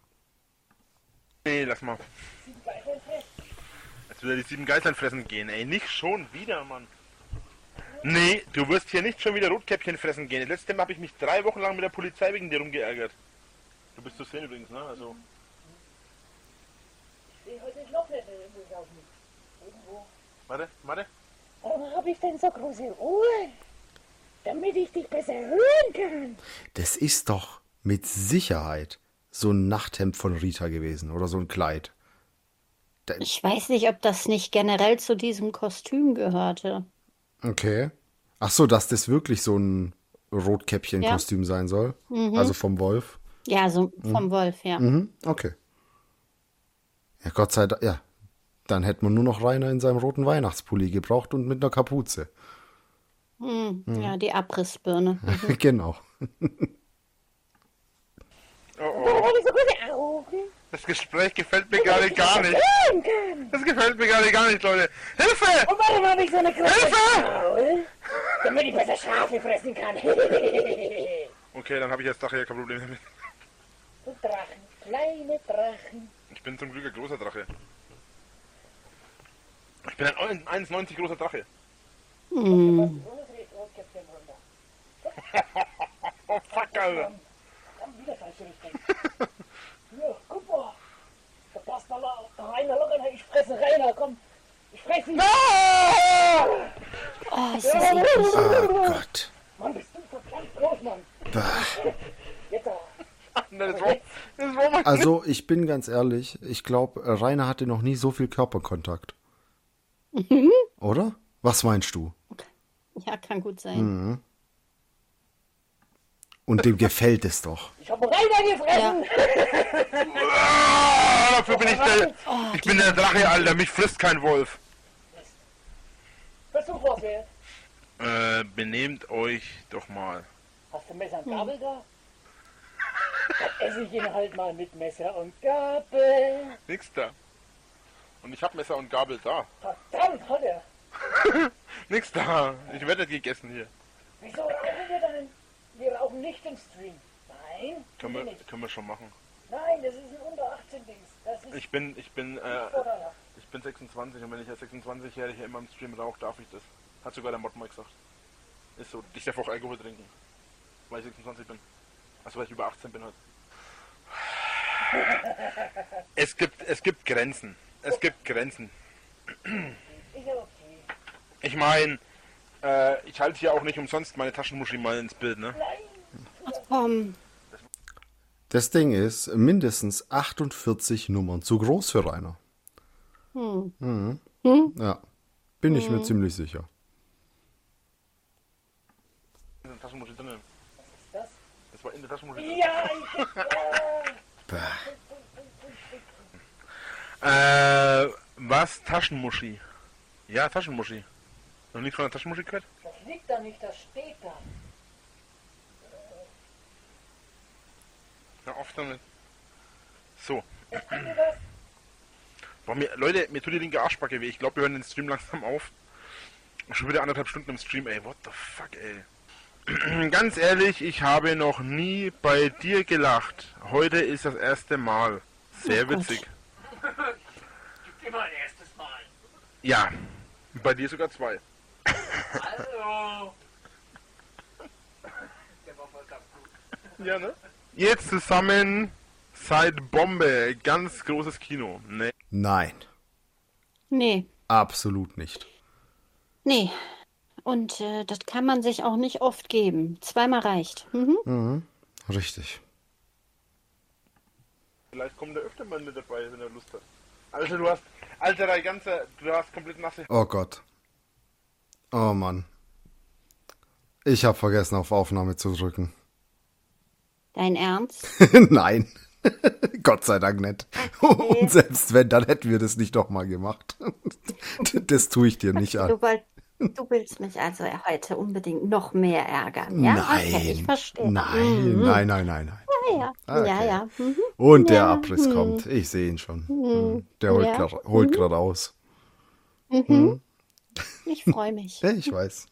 Speaker 6: Nee, lass mal. Jetzt will er die sieben Geißlein fressen gehen, ey. Nicht schon wieder, Mann. Nee, du wirst hier nicht schon wieder Rotkäppchen fressen gehen. Das letzte Mal habe ich mich drei Wochen lang mit der Polizei wegen dir rumgeärgert. Du bist zu sehen übrigens, ne? Also.
Speaker 7: Ich sehe heute das Loch nicht irgendwo auf mich. Irgendwo.
Speaker 6: Warte, warte.
Speaker 7: Warum habe ich denn so große Ohren? Damit ich dich besser hören kann.
Speaker 1: Das ist doch mit Sicherheit so ein Nachthemd von Rita gewesen oder so ein Kleid. Da,
Speaker 2: Ich weiß nicht, ob das nicht generell zu diesem Kostüm gehörte.
Speaker 1: okay. Ach so, dass das wirklich so ein Rotkäppchen-Kostüm sein soll. Also vom Wolf.
Speaker 2: Ja, so vom Wolf, ja.
Speaker 1: Mhm, okay. Ja, Gott sei Dank, ja. Dann hätte man nur noch Rainer in seinem roten Weihnachtspulli gebraucht und mit einer Kapuze.
Speaker 2: Hm, Ja, die Abrissbirne.
Speaker 1: Genau.
Speaker 6: Oh, oh.
Speaker 7: Warum habe ich so große Augen?
Speaker 6: Das Gespräch gefällt mir gerade gar nicht.
Speaker 7: Hören kann.
Speaker 6: Das gefällt mir gerade gar nicht, Leute. Hilfe!
Speaker 7: Und warum habe ich so eine große
Speaker 6: Hilfe!
Speaker 7: Maul? Damit ich besser Schafe fressen kann.
Speaker 6: Okay, dann habe ich jetzt daher kein Problem damit.
Speaker 7: So Drachen, kleine Drachen.
Speaker 6: Ich bin zum Glück ein großer Drache. Ich bin ein eins neunzig großer Drache.
Speaker 2: Hm.
Speaker 7: So ist Rotkäppchen runter.
Speaker 6: Oh fuck, Alter.
Speaker 7: Komm, wieder falsche Richtung. Ja, guck mal. Da passt mal Rainer locker. Ich fresse Rainer, komm. Ich fresse ihn.
Speaker 2: Oh, ist das eklig.
Speaker 1: Oh Gott.
Speaker 7: Mann, bist du verdammt groß, Mann.
Speaker 1: Bah.
Speaker 7: Jetzt aber.
Speaker 6: Das war, das war mein...
Speaker 1: Also, ich bin ganz ehrlich, ich glaube, Rainer hatte noch nie so viel Körperkontakt. Oder? Was meinst du?
Speaker 2: Ja, kann gut sein.
Speaker 1: Und dem gefällt es doch.
Speaker 7: Ich hab Rainer gefressen.
Speaker 6: Ah, dafür bin ich der... Ich bin der Drache, Alter. Mich frisst kein Wolf.
Speaker 7: Versuch was jetzt.
Speaker 6: Äh, benehmt euch doch mal.
Speaker 7: Hast du Messer und Gabel da? Dann esse ich ihn halt mal mit Messer und Gabel.
Speaker 6: Nix da. Und ich hab Messer und Gabel da.
Speaker 7: Verdammt, hat er.
Speaker 6: Nix da. Ich werde nicht gegessen hier.
Speaker 7: Wieso rauchen wir dann? Wir rauchen nicht im Stream. Nein,
Speaker 6: Können
Speaker 7: wir
Speaker 6: wir,
Speaker 7: nicht.
Speaker 6: können wir schon machen.
Speaker 7: Nein, das ist ein unter achtzehn bist. Das ist
Speaker 6: Ich bin, ich bin, äh,
Speaker 7: vorteilhaft.
Speaker 6: ich bin sechsundzwanzig und wenn ich als sechsundzwanzigjähriger immer im Stream rauche, darf ich das. Hat sogar der Mod mal gesagt. Ist so. Ich darf auch Alkohol trinken. Weil ich sechsundzwanzig bin. Also weil ich über achtzehn bin halt. Es gibt, es gibt Grenzen. Es gibt Grenzen.
Speaker 7: Ist ja okay.
Speaker 6: Ich meine, äh, ich halte hier auch nicht umsonst meine Taschenmuschi mal ins Bild, ne?
Speaker 2: Ach komm.
Speaker 1: Das Ding ist mindestens achtundvierzig Nummern zu groß für Rainer.
Speaker 2: Hm.
Speaker 1: Mhm.
Speaker 2: Hm?
Speaker 1: Ja, bin ich mir ziemlich sicher.
Speaker 6: In der Taschenmuschi drin.
Speaker 7: Was ist das?
Speaker 6: Das war in der Taschenmuschi drin.
Speaker 7: Ja, ich...
Speaker 6: Äh, was? Taschenmuschi? Ja, Taschenmuschi. Noch nicht von der Taschenmuschi gehört?
Speaker 7: Das liegt da nicht, das steht da.
Speaker 6: Ja, oft damit. So.
Speaker 7: Jetzt tut mir das.
Speaker 6: Boah, mir, Leute, mir tut die linke Arschbacke weh. Ich glaube, wir hören den Stream langsam auf. Schon wieder anderthalb Stunden im Stream, ey. What the fuck, ey. Ganz ehrlich, ich habe noch nie bei dir gelacht. Heute ist das erste Mal. Sehr
Speaker 2: Oh Gott.
Speaker 6: witzig.
Speaker 7: Gibt immer ein erstes Mal.
Speaker 6: Ja, bei dir sogar zwei.
Speaker 7: Hallo. Der war voll ganz gut.
Speaker 6: Ja, ne? Jetzt zusammen seid Bombe. Ganz großes Kino. Ne?
Speaker 1: Nein,
Speaker 2: Nee,
Speaker 1: absolut nicht.
Speaker 2: nee. Und äh, das kann man sich auch nicht oft geben. Zweimal reicht. Mhm.
Speaker 1: Mhm. Richtig.
Speaker 6: Vielleicht kommt er öfter mal mit dabei, wenn er Lust hat. Alter, du hast, Alter, dein ganzer, du hast komplett nasse.
Speaker 1: Oh Gott. Oh Mann. Ich habe vergessen, auf Aufnahme zu drücken.
Speaker 2: Dein Ernst?
Speaker 1: Nein. Gott sei Dank nicht. Und selbst wenn, dann hätten wir das nicht nochmal gemacht. Das tue ich dir nicht an.
Speaker 2: Du, wollt, du willst mich also heute unbedingt noch mehr ärgern, ja?
Speaker 1: Nein.
Speaker 2: Okay, ich verstehe.
Speaker 1: Nein,
Speaker 2: Mhm.
Speaker 1: nein, nein, nein, nein.
Speaker 2: Ja, ja.
Speaker 1: Okay.
Speaker 2: Ja, ja. Mhm.
Speaker 1: Und der
Speaker 2: Ja,
Speaker 1: Abriss
Speaker 2: hm.
Speaker 1: kommt. Ich sehe ihn schon. Hm. Der holt
Speaker 2: Ja.
Speaker 1: grad- holt gerade aus.
Speaker 2: Mhm. Ich freue mich.
Speaker 1: Ja, ich weiß.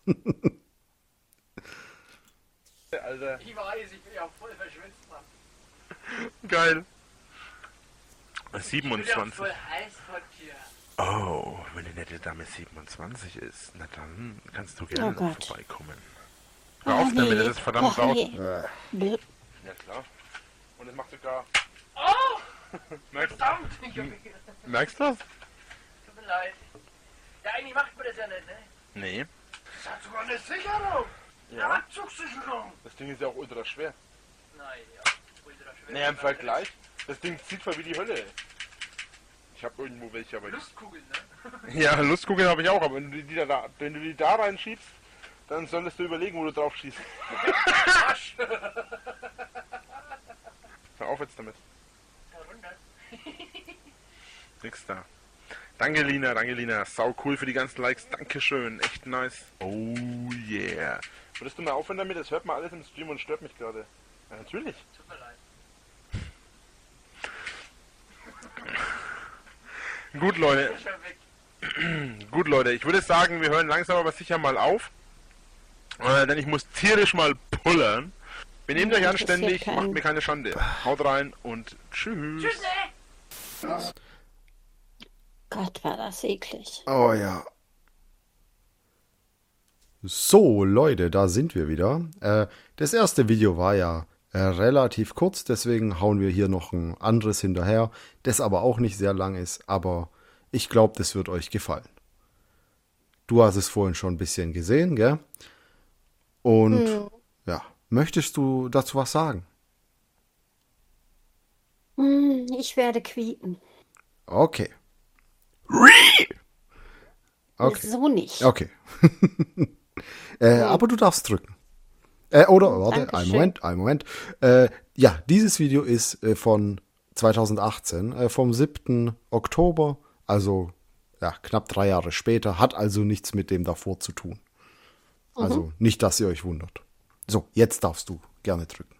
Speaker 6: Alter,
Speaker 7: Ich weiß, ich bin ja voll verschwitzt, Mann.
Speaker 6: geil.
Speaker 7: Ich bin ja
Speaker 6: siebenundzwanzig.
Speaker 7: voll heiß von dir.
Speaker 6: Oh, wenn die nette Dame siebenundzwanzig ist, na dann kannst du gerne
Speaker 2: Oh Gott.
Speaker 6: vorbeikommen. Hör
Speaker 2: Oh,
Speaker 6: auf damit,
Speaker 2: nee.
Speaker 6: das ist verdammt
Speaker 2: Oh,
Speaker 6: laut.
Speaker 2: nee. Blö-
Speaker 6: Ja klar. Und es macht sogar...
Speaker 7: Oh,
Speaker 6: Merkst,
Speaker 7: verdammt. Ich hab mich gedacht,
Speaker 6: merkst du das?
Speaker 7: tut mir leid. Ja, eigentlich macht man das ja nicht, ne?
Speaker 6: Nee.
Speaker 7: Das hat sogar eine Sicherung. Eine
Speaker 6: Ja.
Speaker 7: Abzugssicherung.
Speaker 6: Das Ding ist ja auch ultra schwer.
Speaker 7: Nein, ja. Ultra schwer.
Speaker 6: Naja, im Vergleich. Das Ding zieht voll wie die Hölle. Ich habe irgendwo welche, aber ich...
Speaker 7: Lustkugeln, ne?
Speaker 6: Ja, Lustkugeln habe ich auch, aber wenn du die da, wenn du die da reinschiebst, dann solltest du überlegen, wo du drauf schießt.
Speaker 7: Arsch.
Speaker 6: Hör auf jetzt damit.
Speaker 7: Verwundert.
Speaker 6: Nix da. Danke Lina, danke Lina. Sau cool für die ganzen Likes. Dankeschön. Echt nice. Oh yeah. Würdest du mal aufhören damit? Das hört man alles im Stream und stört mich gerade. Ja, natürlich.
Speaker 7: Tut mir leid.
Speaker 6: Gut, Leute.
Speaker 7: Ich bin weg.
Speaker 6: Gut, Leute. Ich würde sagen, wir hören langsam aber sicher mal auf. Äh, denn ich muss tierisch mal pullern. Benehmt euch
Speaker 2: Interessiert
Speaker 6: anständig,
Speaker 2: keinen.
Speaker 6: macht mir keine Schande. Haut rein und tschüss.
Speaker 7: Tschüss, ne?
Speaker 2: Gott, war das eklig.
Speaker 1: Oh ja. So, Leute, da sind wir wieder. Äh, das erste Video war ja äh, relativ kurz, deswegen hauen wir hier noch ein anderes hinterher, das aber auch nicht sehr lang ist, aber ich glaube, das wird euch gefallen. Du hast es vorhin schon ein bisschen gesehen, gell? Und
Speaker 2: Hm.
Speaker 1: ja, möchtest du dazu was sagen?
Speaker 2: Hm, Ich werde quieken.
Speaker 1: Okay. Okay.
Speaker 2: So nicht.
Speaker 1: Okay. äh, aber du darfst drücken. Äh, oder, warte, einen
Speaker 2: Dankeschön.
Speaker 1: Moment, einen Moment. Äh, ja, dieses Video ist äh, von zweitausendachtzehn, äh, vom siebten Oktober, also ja, knapp drei Jahre später, hat also nichts mit dem davor zu tun. Also nicht, dass ihr euch wundert. So, jetzt darfst du gerne drücken.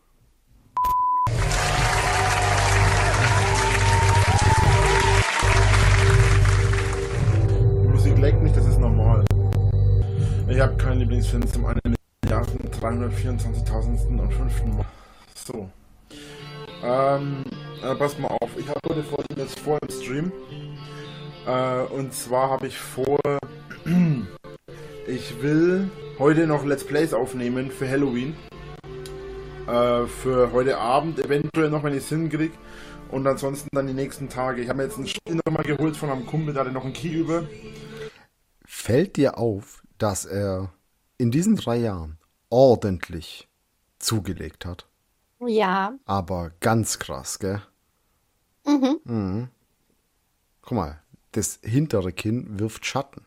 Speaker 8: Musik leckt nicht, das ist normal. Ich habe keinen Lieblingsfilm zum einen Milliarden dreihundertvierundzwanzigtausendsten und fünften Mal. So. Ähm, Äh, passt mal auf, ich habe heute vor, jetzt vor im Stream. Äh, und zwar habe ich vor, ich will heute noch Let's Plays aufnehmen für Halloween. Äh, für heute Abend, eventuell noch, wenn ich es hinkriege. Und ansonsten dann die nächsten Tage. Ich habe mir jetzt ein Spiel nochmal geholt von einem Kumpel, der hatte noch einen Key über.
Speaker 1: Fällt dir auf, dass er in diesen drei Jahren ordentlich zugelegt hat?
Speaker 2: Ja.
Speaker 1: Aber ganz krass, gell?
Speaker 2: Mhm.
Speaker 1: Mhm. Guck mal, das hintere Kinn wirft Schatten.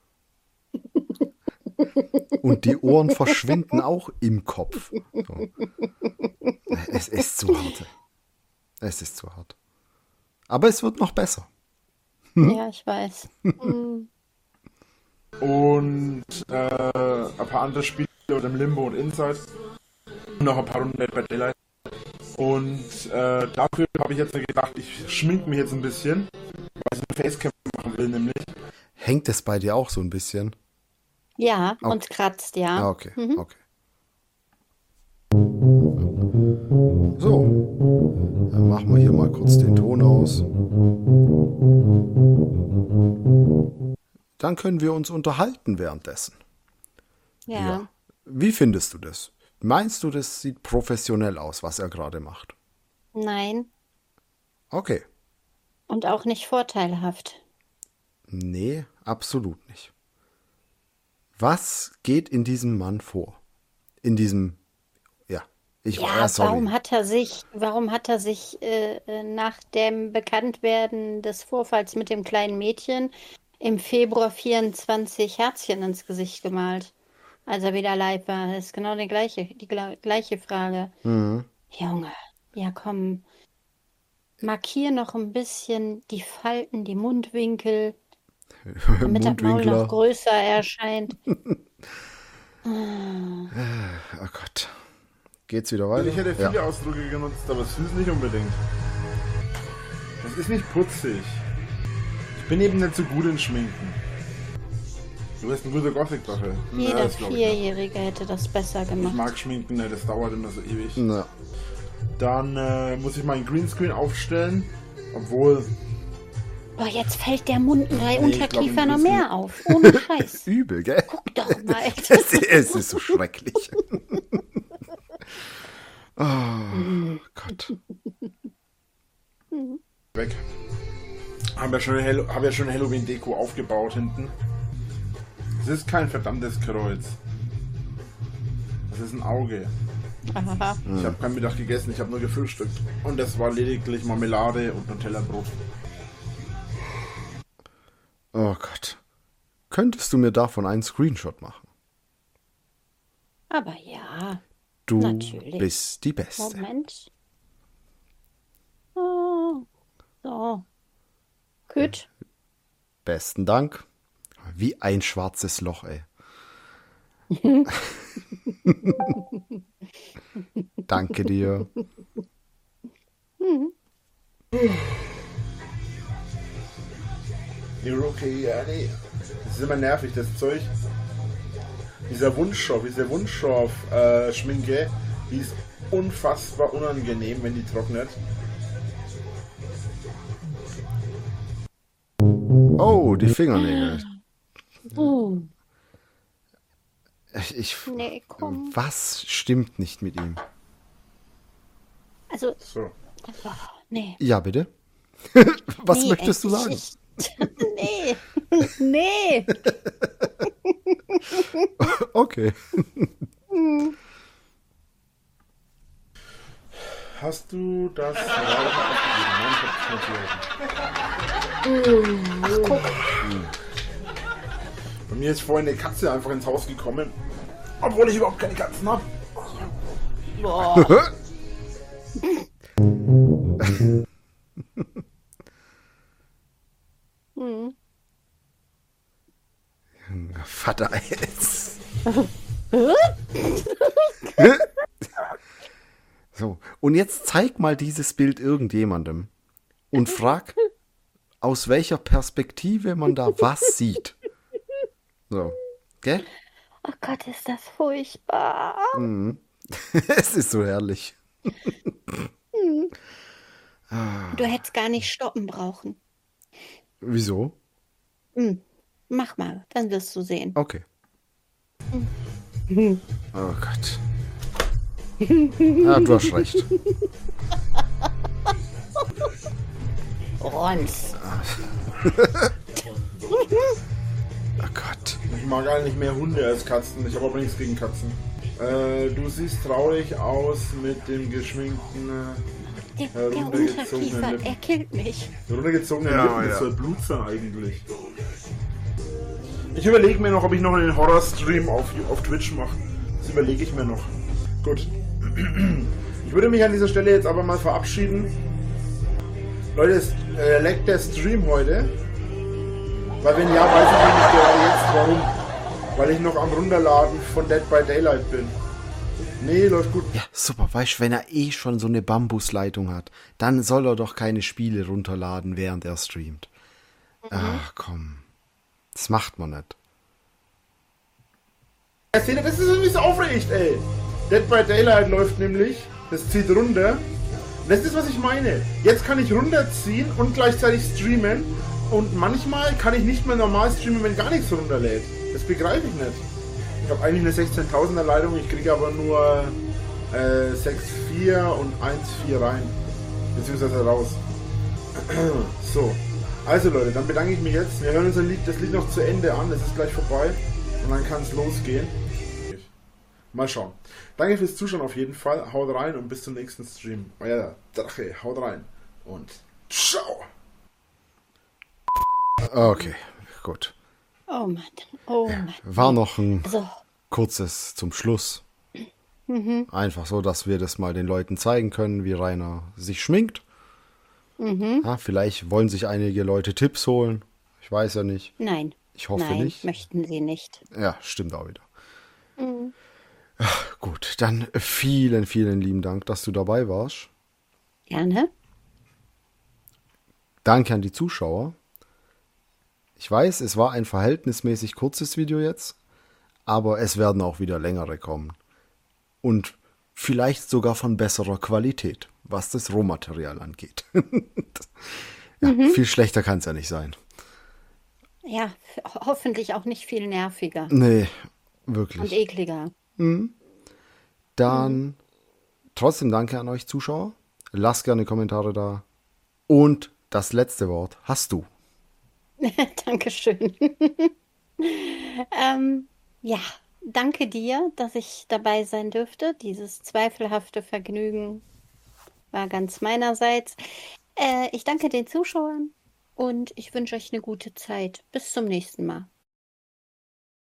Speaker 1: Und die Ohren verschwinden auch im Kopf. So. Es ist zu hart. Es ist zu hart. Aber es wird noch besser.
Speaker 2: Ja, ich weiß. Mhm.
Speaker 8: Und äh, ein paar andere Spiele oder im Limbo und Inside. Und noch ein paar Runden Dead by Daylight. Und äh, dafür habe ich jetzt gedacht, ich schminke mich jetzt ein bisschen, weil ich ein Facecam machen will, nämlich.
Speaker 1: Hängt es bei dir auch so ein bisschen?
Speaker 2: Ja,
Speaker 1: Okay.
Speaker 2: und kratzt, ja.
Speaker 1: Ah, okay,
Speaker 2: Mhm.
Speaker 1: okay. So, dann machen wir hier mal kurz den Ton aus. Dann können wir uns unterhalten währenddessen.
Speaker 2: Ja.
Speaker 1: Wie findest du das? Meinst du, das sieht professionell aus, was er gerade macht?
Speaker 2: Nein.
Speaker 1: Okay.
Speaker 2: Und auch nicht vorteilhaft.
Speaker 1: Nee, absolut nicht. Was geht in diesem Mann vor? In diesem, ja, ich
Speaker 2: Ja,
Speaker 1: ah, sorry.
Speaker 2: warum hat er sich, warum hat er sich äh, äh, nach dem Bekanntwerden des Vorfalls mit dem kleinen Mädchen im Februar vierundzwanzig Herzchen ins Gesicht gemalt, als er wieder live war? Das ist genau die gleiche, die gla- gleiche Frage.
Speaker 1: Mhm.
Speaker 2: Junge, ja komm, markier noch ein bisschen die Falten, die Mundwinkel, damit das Maul
Speaker 1: Mundwinkler.
Speaker 2: noch größer erscheint.
Speaker 1: Oh Gott. Geht's wieder weiter?
Speaker 8: Ich hätte viele
Speaker 1: Ja.
Speaker 8: Ausdrücke genutzt, aber süß nicht unbedingt. Das ist nicht putzig. Ich bin eben nicht so gut in Schminken. Du bist ein guter Gothic-Buffel.
Speaker 2: Jeder
Speaker 8: das glaub ich nicht.
Speaker 2: Vierjährige hätte das besser
Speaker 8: Ich
Speaker 2: gemacht.
Speaker 8: mag Schminken nicht, das dauert immer so ewig.
Speaker 1: Na,
Speaker 8: Dann äh, muss ich meinen Greenscreen aufstellen. Obwohl,
Speaker 2: Boah, jetzt fällt der Mund drei
Speaker 8: Nee, ich
Speaker 2: Unterkiefer
Speaker 8: glaub,
Speaker 2: noch
Speaker 8: ein
Speaker 2: mehr auf. Ohne Scheiß.
Speaker 1: übel, gell?
Speaker 2: Guck doch mal.
Speaker 1: Es ist, es ist so schrecklich. Oh Gott.
Speaker 8: weg. Haben ja schon, Hall- hab ja schon Halloween-Deko aufgebaut hinten. Es ist kein verdammtes Kreuz. Es ist ein Auge.
Speaker 2: Aha.
Speaker 8: Ich habe kein Mittag gegessen, ich habe nur gefrühstückt. Und das war lediglich Marmelade und Nutella-Brot.
Speaker 1: Oh Gott. Könntest du mir davon einen Screenshot machen?
Speaker 2: Aber ja.
Speaker 1: Du
Speaker 2: Natürlich.
Speaker 1: bist die Beste.
Speaker 2: Moment. Oh. So. Gut.
Speaker 1: Besten Dank. Wie ein schwarzes Loch, ey. Danke dir.
Speaker 8: You're okay, ja, nee. Das ist immer nervig, das Zeug. Dieser Wunschstoff, diese Wunschstoff-Schminke, die ist unfassbar unangenehm, wenn die trocknet.
Speaker 1: Oh, die Fingernägel.
Speaker 2: Uh.
Speaker 1: Ich, ich,
Speaker 2: Nee, komm.
Speaker 1: was stimmt nicht mit ihm?
Speaker 2: Also,
Speaker 8: So.
Speaker 2: oh, nee.
Speaker 1: Ja, bitte? Was
Speaker 2: Nee,
Speaker 1: möchtest du
Speaker 2: ich-
Speaker 1: sagen?
Speaker 2: Ich, nee. Nee.
Speaker 1: Okay.
Speaker 8: Hast du das gerade aufgegeben? Nein, ich hab's nicht
Speaker 2: Ach, guck.
Speaker 8: Bei mir ist vorhin eine Katze einfach ins Haus gekommen, obwohl ich überhaupt keine Katzen habe.
Speaker 2: Boah. Hm.
Speaker 1: Vater jetzt. So, und jetzt zeig mal dieses Bild irgendjemandem und frag, aus welcher Perspektive man da was sieht. So, gell?
Speaker 2: Oh Gott, ist das furchtbar.
Speaker 1: Mhm. Es ist so herrlich.
Speaker 2: Du hättest gar nicht stoppen brauchen.
Speaker 1: Wieso?
Speaker 2: Hm. Mach mal, dann wirst du sehen.
Speaker 1: Okay.
Speaker 2: Hm.
Speaker 1: Oh Gott. Ja, du hast recht.
Speaker 2: Rons.
Speaker 1: Oh Gott.
Speaker 8: Ich mag eigentlich mehr Hunde als Katzen. Ich habe aber nichts gegen Katzen. Äh, du siehst traurig aus mit dem geschminkten,
Speaker 2: Der,
Speaker 8: äh,
Speaker 2: der
Speaker 8: runtergezogenen
Speaker 2: Unterkiefer,
Speaker 8: Lippen.
Speaker 2: er killt mich.
Speaker 8: Runtergezogenen
Speaker 1: Ja,
Speaker 8: Lippen, das
Speaker 1: ja.
Speaker 8: soll Blut sein eigentlich. Ich überlege mir noch, ob ich noch einen Horror-Stream auf, auf Twitch mache. Das überlege ich mir noch. Gut. Ich würde mich an dieser Stelle jetzt aber mal verabschieden. Leute, es äh, leckt der Stream heute. Weil wenn ja, weiß ich nämlich gerade jetzt warum. Weil ich noch am Runterladen von Dead by Daylight bin. Nee, läuft gut.
Speaker 1: Ja, super. Weißt du, wenn er eh schon so eine Bambusleitung hat, dann soll er doch keine Spiele runterladen, während er streamt. Ach, komm. Das macht man nicht.
Speaker 8: Erzähl dir, das ist irgendwie so aufregend, ey. Dead by Daylight läuft nämlich. Das zieht runter. Und das ist, was ich meine. Jetzt kann ich runterziehen und gleichzeitig streamen. Und manchmal kann ich nicht mehr normal streamen, wenn gar nichts runterlädt. Das begreife ich nicht. Ich habe eigentlich eine sechzehntausender Leitung, ich kriege aber nur äh, sechs Komma vier und eins Komma vier rein. Beziehungsweise raus. So. Also Leute, dann bedanke ich mich jetzt. Wir hören uns das Lied, das Lied noch zu Ende an. Es ist gleich vorbei. Und dann kann es losgehen. Mal schauen. Danke fürs Zuschauen auf jeden Fall. Haut rein und bis zum nächsten Stream. Euer Drache, haut rein. Und ciao.
Speaker 1: Okay, gut.
Speaker 2: Oh Mann, oh Mann.
Speaker 1: War noch ein
Speaker 2: Also,
Speaker 1: kurzes zum Schluss.
Speaker 2: mhm,
Speaker 1: Einfach so, dass wir das mal den Leuten zeigen können, wie Rainer sich schminkt.
Speaker 2: mhm.
Speaker 1: Ja, vielleicht wollen sich einige Leute Tipps holen. Ich weiß ja nicht.
Speaker 2: Nein.
Speaker 1: Ich hoffe
Speaker 2: Nein,
Speaker 1: nicht.
Speaker 2: möchten sie nicht.
Speaker 1: Ja, stimmt auch wieder.
Speaker 2: Mhm.
Speaker 1: Ach, gut, dann vielen, vielen lieben Dank, dass du dabei warst.
Speaker 2: Gerne.
Speaker 1: Danke an die Zuschauer. Ich weiß, es war ein verhältnismäßig kurzes Video jetzt, aber es werden auch wieder längere kommen. Und vielleicht sogar von besserer Qualität, was das Rohmaterial angeht. Ja,
Speaker 2: Mhm.
Speaker 1: viel schlechter kann es ja nicht sein.
Speaker 2: Ja, f- hoffentlich auch nicht viel nerviger
Speaker 1: Nee,
Speaker 2: und
Speaker 1: wirklich.
Speaker 2: ekliger.
Speaker 1: Mhm. Dann trotzdem danke an euch Zuschauer. Lasst gerne Kommentare da. Und das letzte Wort hast du.
Speaker 2: Dankeschön. ähm, ja, danke dir, dass ich dabei sein dürfte. Dieses zweifelhafte Vergnügen war ganz meinerseits. Äh, ich danke den Zuschauern und ich wünsche euch eine gute Zeit. Bis zum nächsten Mal.